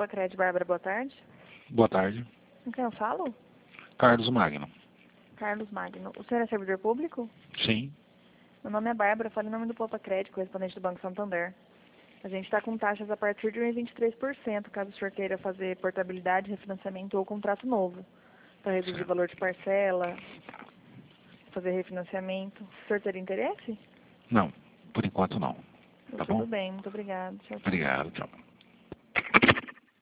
Popacred, Bárbara, boa tarde. Boa tarde. Com quem eu falo? Carlos Magno. Carlos Magno. O senhor é servidor público? Sim. Meu nome é Bárbara, falo em nome do Popacred, correspondente do Banco Santander. A gente está com taxas a partir de 1,23%, caso o senhor queira fazer portabilidade, refinanciamento ou contrato novo. Para reduzir o Certo. valor de parcela, fazer refinanciamento. O senhor teria interesse? Não, por enquanto não. Tá Tudo bom? bem, muito obrigada. Tchau, tchau. Obrigado, tchau.